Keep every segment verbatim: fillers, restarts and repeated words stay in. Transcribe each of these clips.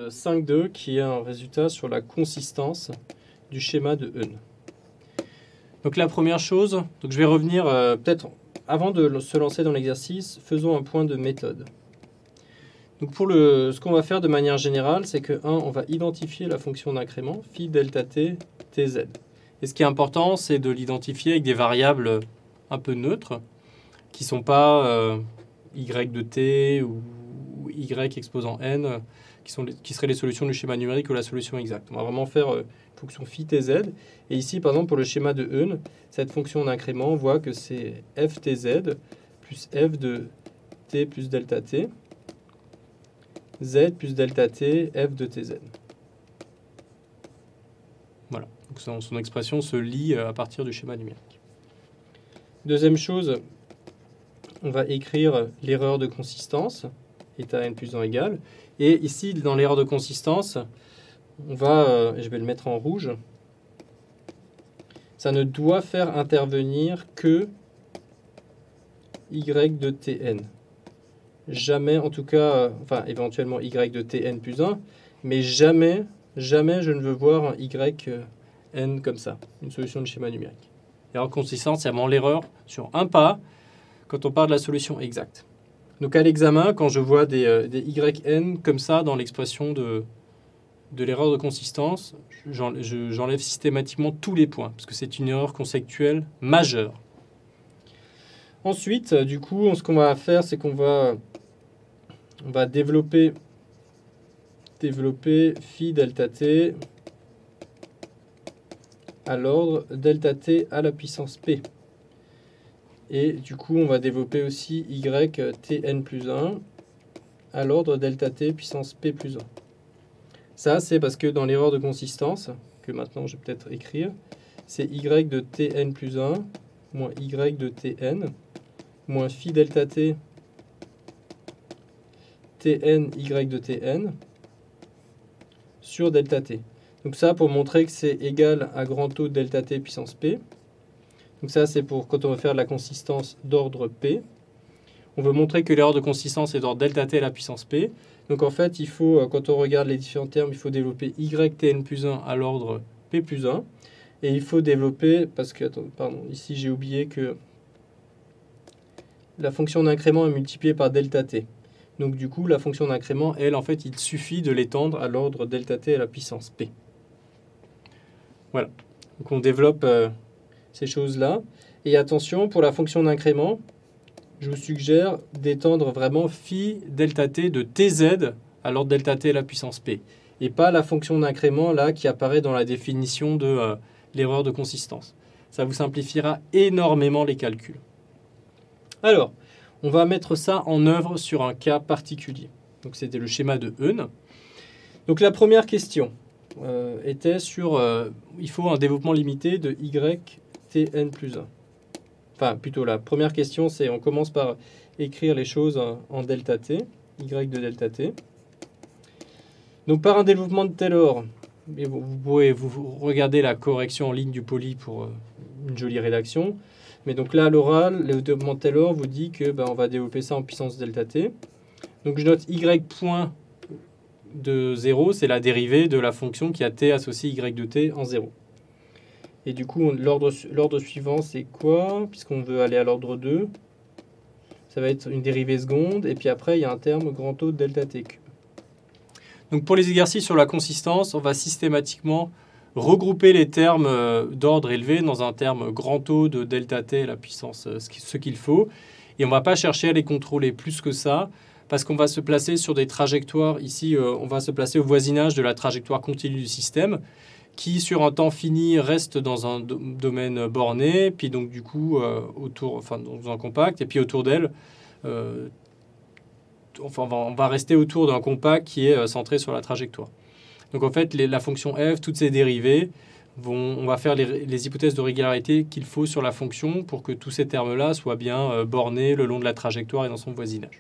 cinq deux qui est un résultat sur la consistance du schéma de Hön. Donc la première chose, donc je vais revenir euh, peut-être avant de se lancer dans l'exercice, faisons un point de méthode. Donc pour le, ce qu'on va faire de manière générale, c'est que un, on va identifier la fonction d'incrément phi delta t tz. Et ce qui est important, c'est de l'identifier avec des variables un peu neutres, qui ne sont pas euh, y de t ou y exposant n, qui, sont les, qui seraient les solutions du schéma numérique ou la solution exacte. On va vraiment faire euh, une fonction phi tz. Et ici, par exemple, pour le schéma de Hön, cette fonction d'incrément, on voit que c'est f tz plus f de t plus delta t, z plus delta t, f de tz. Voilà, donc son, son expression se lit à partir du schéma numérique. Deuxième chose, on va écrire l'erreur de consistance, état n plus un égale. Et ici, dans l'erreur de consistance, on va, euh, je vais le mettre en rouge, ça ne doit faire intervenir que y de tn. Jamais, en tout cas, euh, enfin éventuellement y de tn plus un, mais jamais, jamais je ne veux voir un y euh, n comme ça, une solution de schéma numérique. L'erreur de consistance, c'est vraiment l'erreur sur un pas quand on parle de la solution exacte. Donc à l'examen, quand je vois des, euh, des yn comme ça dans l'expression de, de l'erreur de consistance, j'enlève j'en, systématiquement tous les points, parce que c'est une erreur conceptuelle majeure. Ensuite, du coup, ce qu'on va faire, c'est qu'on va, on va développer, développer phi delta t à l'ordre delta t à la puissance p. Et du coup, on va développer aussi y tn plus un à l'ordre delta t puissance p plus un. Ça, c'est parce que dans l'erreur de consistance, que maintenant je vais peut-être écrire, c'est y de tn plus un moins y de tn moins phi delta t tn y de tn sur delta t. Donc ça, pour montrer que c'est égal à grand taux de delta t puissance p. Donc ça, c'est pour quand on veut faire de la consistance d'ordre p. On veut montrer que l'erreur de consistance est d'ordre delta t à la puissance p. Donc en fait, il faut, quand on regarde les différents termes, il faut développer y tn plus un à l'ordre p plus un. Et il faut développer, parce que, attends, pardon, ici j'ai oublié que la fonction d'incrément est multipliée par delta t. Donc du coup, la fonction d'incrément, elle, en fait, il suffit de l'étendre à l'ordre delta t à la puissance p. Voilà. Donc on développe euh, ces choses-là. Et attention, pour la fonction d'incrément, je vous suggère d'étendre vraiment phi delta t de tz à l'ordre delta t à la puissance p. Et pas la fonction d'incrément là qui apparaît dans la définition de euh, l'erreur de consistance. Ça vous simplifiera énormément les calculs. Alors, on va mettre ça en œuvre sur un cas particulier. Donc c'était le schéma de Hön. Donc la première question euh, était sur, euh, il faut un développement limité de y tn plus un. Enfin, plutôt la première question, c'est on commence par écrire les choses en delta t, y de delta t. Donc par un développement de Taylor, et vous, vous pouvez vous regarder la correction en ligne du poly pour euh, une jolie rédaction. Mais donc là, à l'oral, le développement de Taylor vous dit que ben, on va développer ça en puissance delta t. Donc je note y point de zéro, c'est la dérivée de la fonction qui a t associé y de t en zéro. Et du coup, l'ordre suivant, c'est quoi? Puisqu'on veut aller à l'ordre deux, ça va être une dérivée seconde. Et puis après, il y a un terme grand taux de delta t cube. Donc pour les exercices sur la consistance, on va systématiquement regrouper les termes d'ordre élevé dans un terme grand taux de delta t à la puissance, ce qu'il faut. Et on ne va pas chercher à les contrôler plus que ça, parce qu'on va se placer sur des trajectoires. Ici, on va se placer au voisinage de la trajectoire continue du système, qui sur un temps fini reste dans un domaine borné, puis donc du coup euh, autour, enfin dans un compact, et puis autour d'elle, euh, enfin on va, on va rester autour d'un compact qui est euh, centré sur la trajectoire. Donc en fait, les, la fonction f, toutes ces dérivées, vont, on va faire les, les hypothèses de régularité qu'il faut sur la fonction pour que tous ces termes-là soient bien euh, bornés le long de la trajectoire et dans son voisinage.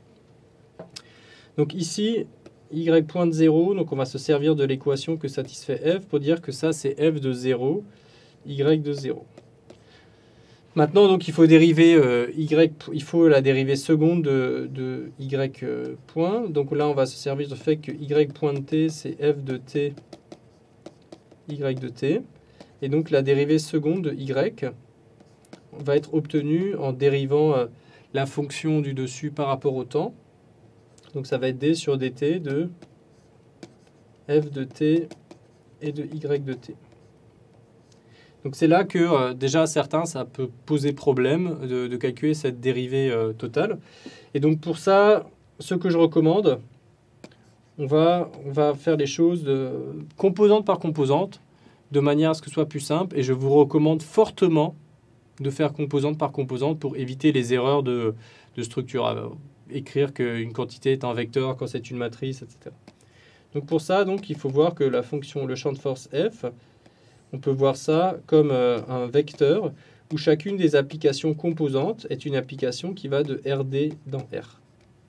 Donc ici, y point de zéro, donc on va se servir de l'équation que satisfait f pour dire que ça c'est f de zéro, y de zéro. Maintenant, donc, il faut dériver euh, y, il faut la dérivée seconde de, de y euh, point. Donc là, on va se servir du fait que y point de t, c'est f de t, y de t. Et donc, la dérivée seconde de y va être obtenue en dérivant euh, la fonction du dessus par rapport au temps. Donc, ça va être d sur dt de f de t et de y de t. Donc c'est là que euh, déjà certains, ça peut poser problème de, de calculer cette dérivée euh, totale. Et donc pour ça, ce que je recommande, on va, on va faire les choses de, composante par composante, de manière à ce que ce soit plus simple. Et je vous recommande fortement de faire composante par composante pour éviter les erreurs de, de structure. Alors, écrire qu'une quantité est un vecteur quand c'est une matrice, et cetera. Donc pour ça, donc, il faut voir que la fonction, le champ de force f, on peut voir ça comme euh, un vecteur où chacune des applications composantes est une application qui va de R D dans R.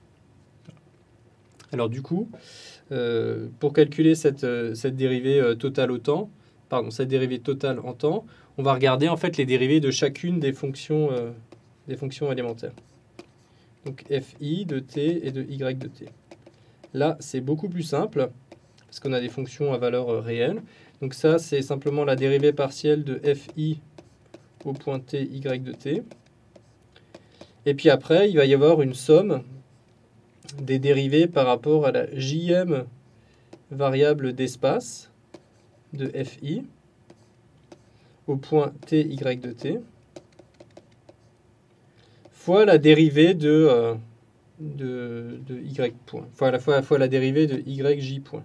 Alors du coup, euh, pour calculer cette, euh, cette dérivée euh, totale au temps, pardon, cette dérivée totale en temps, on va regarder en fait les dérivées de chacune des fonctions, euh, des fonctions élémentaires. Donc fi de t et de y de t. Là, c'est beaucoup plus simple parce qu'on a des fonctions à valeur euh, réelle. Donc ça, c'est simplement la dérivée partielle de fi au point t, y de t. Et puis après, il va y avoir une somme des dérivées par rapport à la jème variable d'espace de fi au point t, y de t, fois la dérivée de, euh, de, de y point, fois la, fois, fois la dérivée de yj point.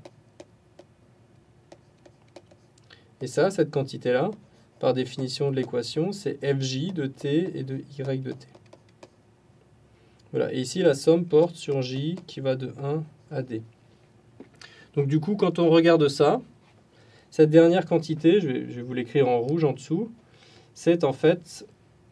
Et ça, cette quantité-là, par définition de l'équation, c'est fj de t et de y de t. Voilà. Et ici, la somme porte sur j qui va de un à d. Donc du coup, quand on regarde ça, cette dernière quantité, je vais, je vais vous l'écrire en rouge en dessous, c'est en fait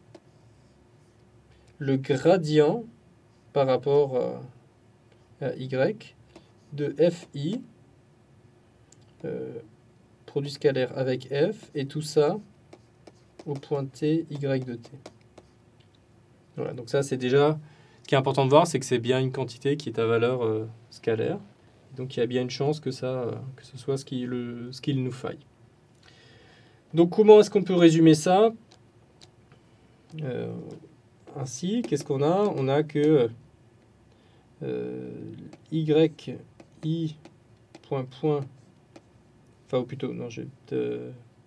le gradient par rapport à, à y de fi, euh, produit scalaire avec f, et tout ça au point t, y de t. Voilà, donc ça c'est déjà, ce qui est important de voir, c'est que c'est bien une quantité qui est à valeur euh, scalaire. Donc il y a bien une chance que, ça, euh, que ce soit ce qu'il ce qu'il nous faille. Donc comment est-ce qu'on peut résumer ça euh, ainsi? Qu'est-ce qu'on a? On a que euh, y, i, point, point, enfin ou plutôt, non, j'ai euh,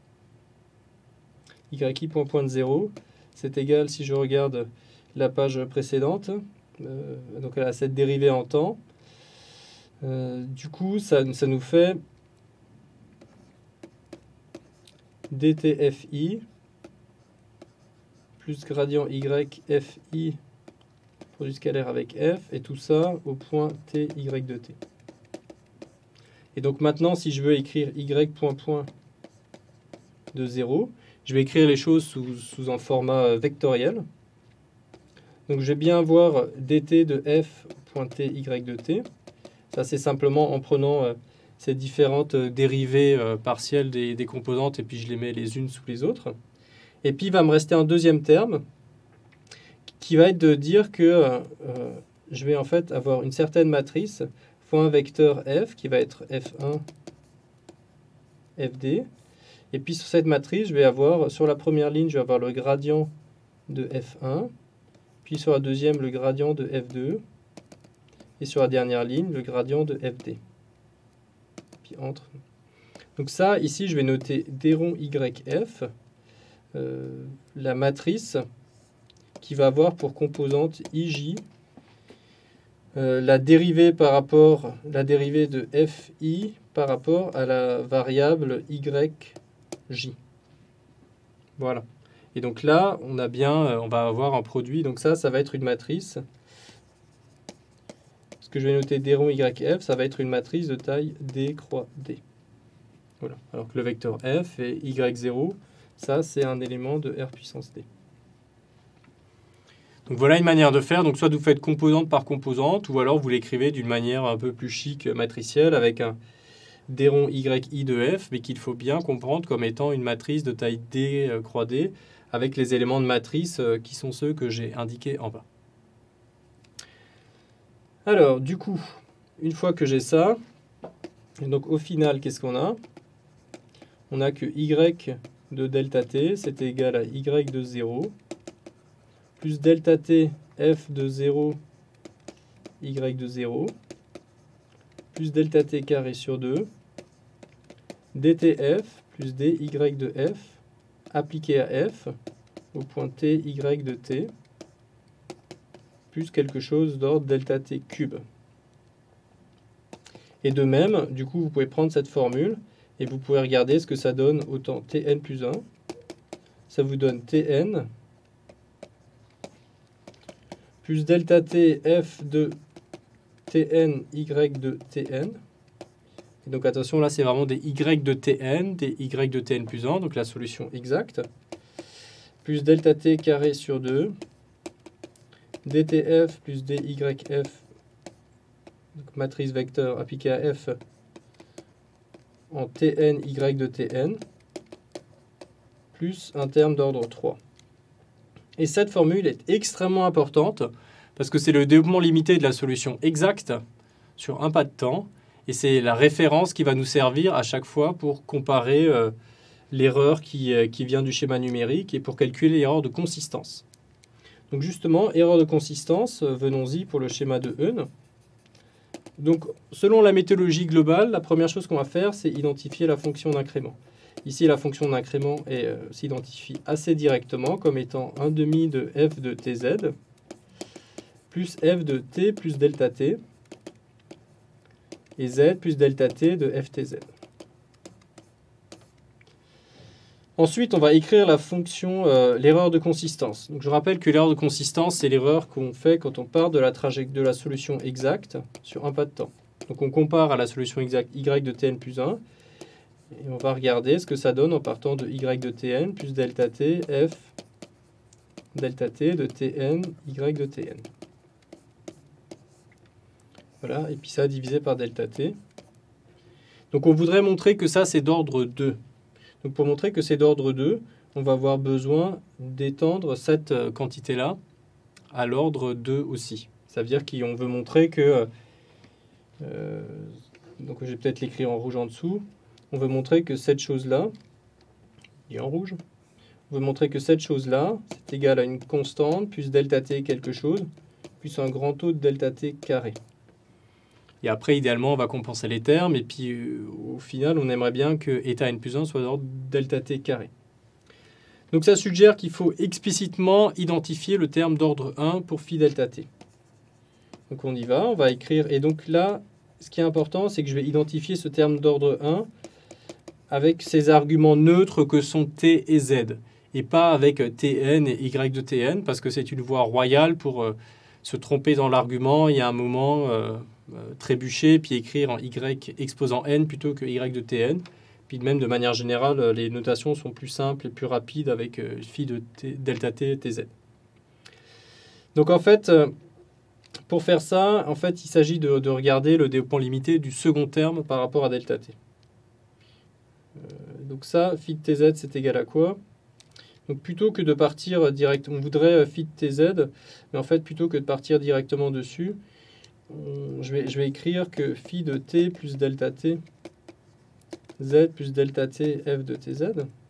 yi point point de zéro, c'est égal, si je regarde la page précédente, euh, donc elle a cette dérivée en temps. Euh, du coup, ça, ça nous fait dtfi plus gradient y fi produit scalaire avec f, et tout ça au point t, y de t. Et donc maintenant, si je veux écrire y point point de zéro, je vais écrire les choses sous, sous un format vectoriel. Donc je vais bien avoir dt de f point t, y de t. Ça, c'est simplement en prenant euh, ces différentes euh, dérivées euh, partielles des, des composantes et puis je les mets les unes sous les autres. Et puis, il va me rester un deuxième terme qui va être de dire que euh, je vais en fait avoir une certaine matrice fois un vecteur f qui va être f un, fd. Et puis, sur cette matrice, je vais avoir, sur la première ligne, je vais avoir le gradient de f un. Puis, sur la deuxième, le gradient de f deux. Et sur la dernière ligne, le gradient de fd. Puis entre. Donc ça, ici, je vais noter d rond yf, euh, la matrice qui va avoir pour composante ij euh, la dérivée par rapport, la dérivée de fi par rapport à la variable yj. Voilà. Et donc là, on a bien, on va avoir un produit. Donc ça, ça va être une matrice. Ce que je vais noter d rond yf, ça va être une matrice de taille d croix d. Voilà. Alors que le vecteur f et y zéro, ça c'est un élément de R puissance d. Donc voilà une manière de faire. Donc soit vous faites composante par composante, ou alors vous l'écrivez d'une manière un peu plus chic matricielle avec un d rond yi de f, mais qu'il faut bien comprendre comme étant une matrice de taille d croix d avec les éléments de matrice euh, qui sont ceux que j'ai indiqués en bas. Alors, du coup, une fois que j'ai ça, et donc au final, qu'est-ce qu'on a? On a que y de delta t, c'est égal à y de zéro, plus delta t f de zéro, y de zéro, plus delta t carré sur deux, dtf plus dy de f, appliqué à f, au point t, y de t, plus quelque chose d'ordre delta t cube. Et de même, du coup, vous pouvez prendre cette formule et vous pouvez regarder ce que ça donne au temps tn plus un. Ça vous donne tn plus delta t f de tn y de tn. Et donc attention, là c'est vraiment des y de tn, des y de tn plus un, donc la solution exacte. Plus delta t carré sur deux, dtf plus dyf, donc matrice vecteur appliquée à f en tn y de tn, plus un terme d'ordre trois. Et cette formule est extrêmement importante parce que c'est le développement limité de la solution exacte sur un pas de temps, et c'est la référence qui va nous servir à chaque fois pour comparer euh, l'erreur qui, euh, qui vient du schéma numérique et pour calculer l'erreur de consistance. Donc justement, erreur de consistance, euh, venons-y pour le schéma de Huen. Donc selon la méthodologie globale, la première chose qu'on va faire, c'est identifier la fonction d'incrément. Ici, la fonction d'incrément euh, s'identifie assez directement comme étant un demi de f de tz plus f de t plus delta t et z plus delta t de ftz. Ensuite, on va écrire la fonction, euh, l'erreur de consistance. Donc, je rappelle que l'erreur de consistance, c'est l'erreur qu'on fait quand on part de la, de la solution exacte sur un pas de temps. Donc, on compare à la solution exacte y de tn plus un. Et on va regarder ce que ça donne en partant de y de tn plus delta t f delta t de tn y de tn. Voilà, et puis ça divisé par delta t. Donc on voudrait montrer que ça c'est d'ordre deux. Donc pour montrer que c'est d'ordre deux, on va avoir besoin d'étendre cette quantité-là à l'ordre deux aussi. Ça veut dire qu'on veut montrer que... Euh, donc je vais peut-être l'écrire en rouge en dessous. On veut montrer que cette chose-là, il est en rouge, on veut montrer que cette chose-là, c'est égal à une constante plus delta t quelque chose, plus un grand taux de delta t carré. Et après, idéalement, on va compenser les termes, et puis euh, au final, on aimerait bien que eta n plus un soit d'ordre delta t carré. Donc ça suggère qu'il faut explicitement identifier le terme d'ordre un pour phi delta t. Donc on y va, on va écrire, et donc là, ce qui est important, c'est que je vais identifier ce terme d'ordre un avec ces arguments neutres que sont t et z, et pas avec tn et y de tn, parce que c'est une voie royale pour euh, se tromper dans l'argument, il y a un moment, euh, euh, trébucher, puis écrire en y exposant n plutôt que y de tn. Puis même de manière générale, les notations sont plus simples et plus rapides avec euh, phi de t, delta t, tz. Donc en fait, euh, pour faire ça, en fait, il s'agit de, de regarder le développement limité du second terme par rapport à delta t. Euh, donc ça, phi de tz, c'est égal à quoi? Donc plutôt que de partir direct, on voudrait phi de tz, mais en fait, plutôt que de partir directement dessus, on, je, vais, je vais écrire que phi de t plus delta t, z plus delta t f de tz.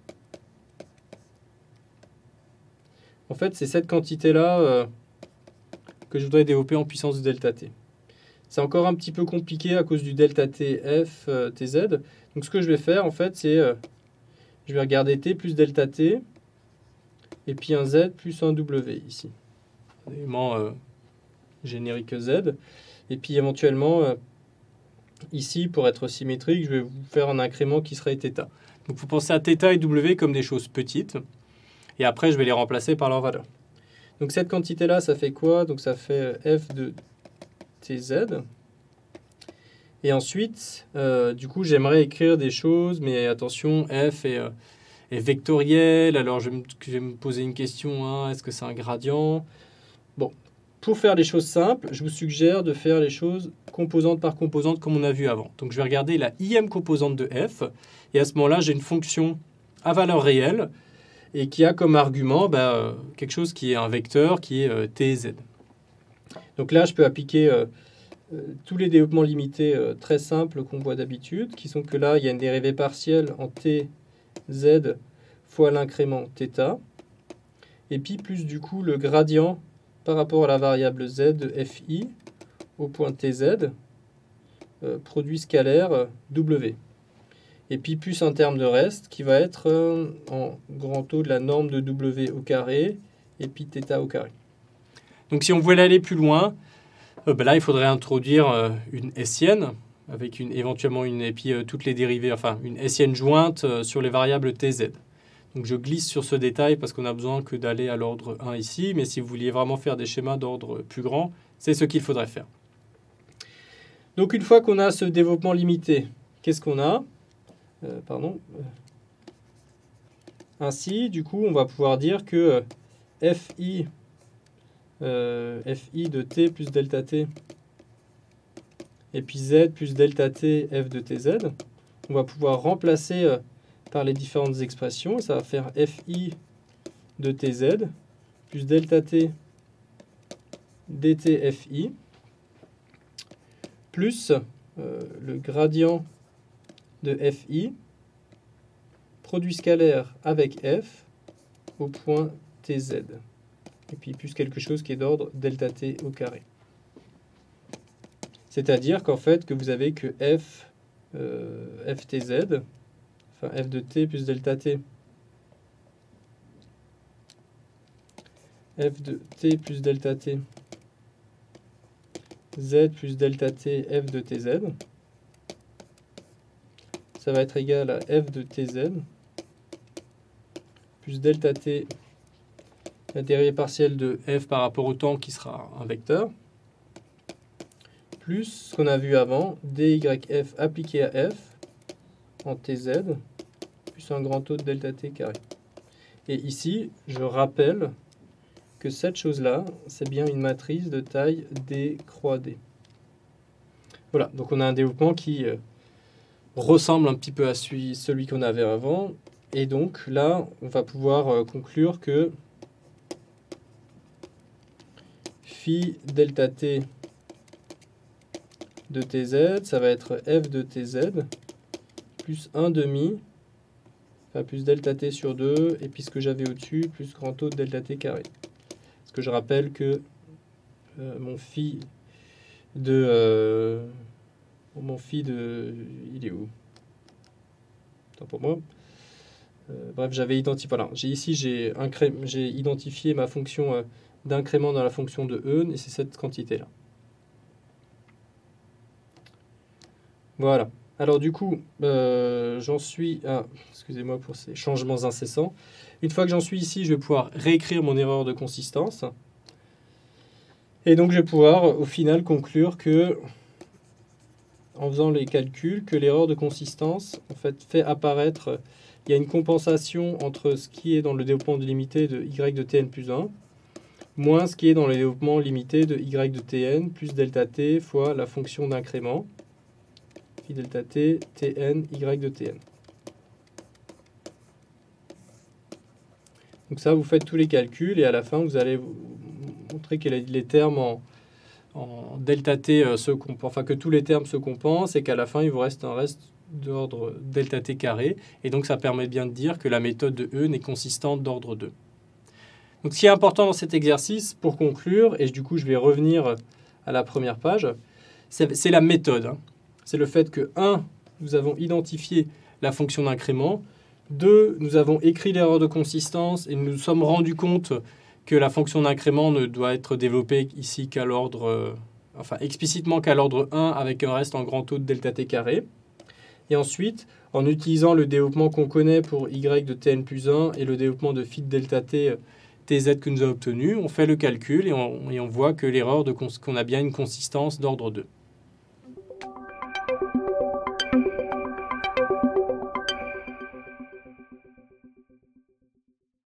En fait, c'est cette quantité-là euh, que je voudrais développer en puissance de delta t. C'est encore un petit peu compliqué à cause du delta t f euh, tz. Donc ce que je vais faire, en fait, c'est euh, je vais regarder t plus delta t et puis un z plus un w ici. Élément euh, générique z. Et puis éventuellement, euh, ici, pour être symétrique, je vais vous faire un incrément qui serait θ. Donc vous pensez à θ et w comme des choses petites. Et après, je vais les remplacer par leur valeur. Donc cette quantité-là, ça fait quoi? Donc ça fait f de tz. Et ensuite, euh, du coup, j'aimerais écrire des choses, mais attention, f est, euh, est vectoriel. Alors je vais, me, je vais me poser une question, hein, est-ce que c'est un gradient? Bon, pour faire les choses simples, je vous suggère de faire les choses composante par composante comme on a vu avant. Donc je vais regarder la ième composante de f, et à ce moment-là, j'ai une fonction à valeur réelle. et qui a comme argument bah, quelque chose qui est un vecteur, qui est euh, tz. Donc là, je peux appliquer euh, euh, tous les développements limités euh, très simples qu'on voit d'habitude, qui sont que là, il y a une dérivée partielle en tz fois l'incrément θ, et puis plus du coup le gradient par rapport à la variable z de fi au point tz, euh, produit scalaire euh, w. Et puis plus un terme de reste qui va être euh, en grand O de la norme de w au carré, et puis θ au carré. Donc si on voulait aller plus loin, euh, ben là il faudrait introduire euh, une hessienne, avec une, éventuellement une, et puis euh, toutes les dérivées, enfin une hessienne jointe euh, sur les variables tz. Donc je glisse sur ce détail parce qu'on n'a besoin que d'aller à l'ordre un ici, mais si vous vouliez vraiment faire des schémas d'ordre plus grand, c'est ce qu'il faudrait faire. Donc une fois qu'on a ce développement limité, qu'est-ce qu'on a euh, Pardon. Ainsi, du coup, on va pouvoir dire que euh, fi, euh, fi de t plus delta t, et puis z plus delta t f de tz, on va pouvoir remplacer euh, par les différentes expressions. Ça va faire fi de tz plus delta t dt fi plus euh, le gradient de fi, produit scalaire avec f au point tz. Et puis plus quelque chose qui est d'ordre delta t au carré. C'est-à-dire qu'en fait, que vous avez que f, euh, ftz, enfin f de t plus delta t, f de t plus delta t, z plus delta t f de tz, ça va être égal à f de tz plus delta t, la dérivée partielle de f par rapport au temps qui sera un vecteur, plus ce qu'on a vu avant, dyf appliqué à f en tz, plus un grand O de delta t carré. Et ici, je rappelle que cette chose-là, c'est bien une matrice de taille d croix d. Voilà, donc on a un développement qui euh, ressemble un petit peu à celui, celui qu'on avait avant. Et donc là, on va pouvoir euh, conclure que phi delta t de tz, ça va être f de tz plus un demi, enfin plus delta t sur deux, et puis ce que j'avais au-dessus, plus grand O de delta t carré. Parce que je rappelle que euh, mon phi de... Euh, mon phi de... Il est où? Attends pour moi. Euh, bref, j'avais identifié... Voilà, j'ai ici, j'ai identifié ma fonction euh, d'incrément dans la fonction de Eun, et c'est cette quantité-là. Voilà. Alors du coup, euh, j'en suis à... Excusez-moi pour ces changements incessants. Une fois que j'en suis ici, je vais pouvoir réécrire mon erreur de consistance. Et donc je vais pouvoir au final conclure que, en faisant les calculs, que l'erreur de consistance en fait, fait apparaître, il y a une compensation entre ce qui est dans le développement de limité de y de tn plus un, moins ce qui est dans le développement limité de y de tn plus delta t fois la fonction d'incrément, phi delta t, tn, y de tn. Donc ça, vous faites tous les calculs et à la fin, vous allez vous montrer que les termes en, en delta t se compensent, enfin que tous les termes se compensent et qu'à la fin, il vous reste un reste d'ordre delta t carré. Et donc, ça permet bien de dire que la méthode de Eun est consistante d'ordre deux. Donc, ce qui est important dans cet exercice, pour conclure, et du coup, je vais revenir à la première page, c'est la méthode. Hein. C'est le fait que, un, nous avons identifié la fonction d'incrément. Deux, nous avons écrit l'erreur de consistance et nous nous sommes rendus compte que la fonction d'incrément ne doit être développée ici qu'à l'ordre, euh, enfin explicitement qu'à l'ordre un avec un reste en grand O de delta t carré. Et ensuite, en utilisant le développement qu'on connaît pour y de tn plus un et le développement de phi de delta t tz que nous avons obtenu, on fait le calcul et on, et on voit que l'erreur de qu'on a bien une consistance d'ordre deux.